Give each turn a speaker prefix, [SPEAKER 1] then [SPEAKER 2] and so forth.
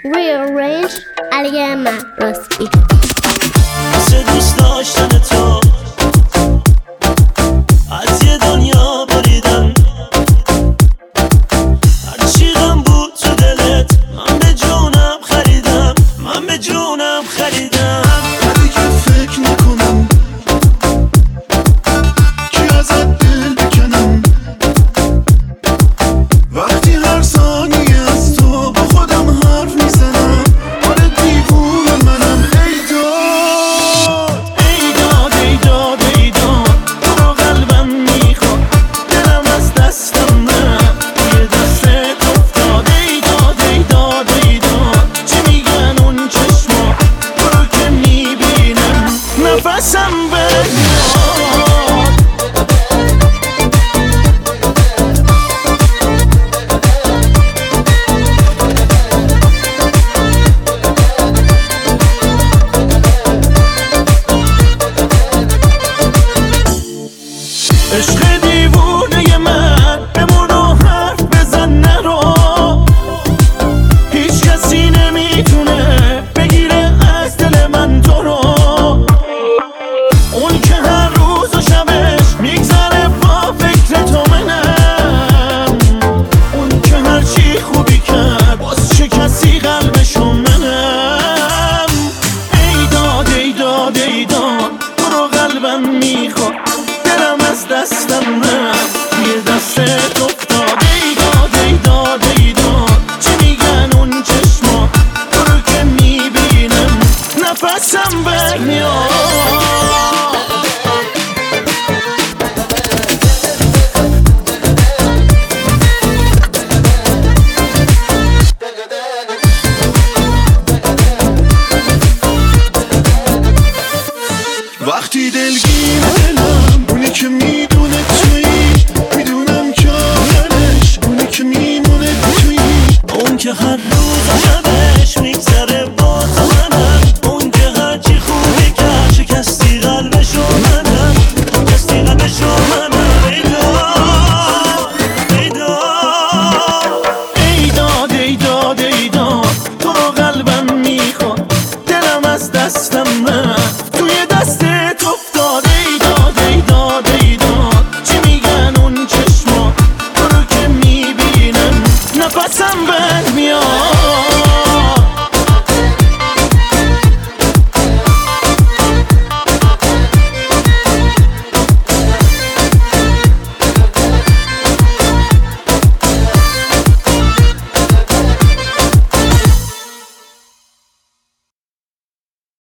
[SPEAKER 1] Rearrange علی من راستی
[SPEAKER 2] واسه دوست داشتن تو از یه دنیا بریدم، هرچی غم بود تو دلت من به جونم خریدم، من به جونم خریدم.
[SPEAKER 3] دیگه فکر نکنم کی ازت دل بکنم، وقتی هر ثانیه از تو با خودم حرف میزنم. آره دیوونه منم. ای داد
[SPEAKER 2] ای داد ای داد ای داد، تو رو قلبم میخواد، دلم از دستم نه توی دستت افتاد. ای داد ای داد ای داد، چی میگن اون چشما، تو رو که میبینم نفسم بمیاد. عشق دیوونه من بمون و حرف بزن نرو، هیچ کسی نمیتونه بگیره از دل من تو رو. اون که هر روز و شبش میگذره با فکر تو منم، اون که هرچی خوبی کرد باز چه کسی قلبشو منم. ای داد ای داد ای داد، تو رو قلبم میخواد، دلم از دستم نه توی دستت افتاد. ای داد ای داد ای داد، چی میگن اون چشما، تو رو که میبینم نفسم برمیاد.
[SPEAKER 3] وقتی دلگیره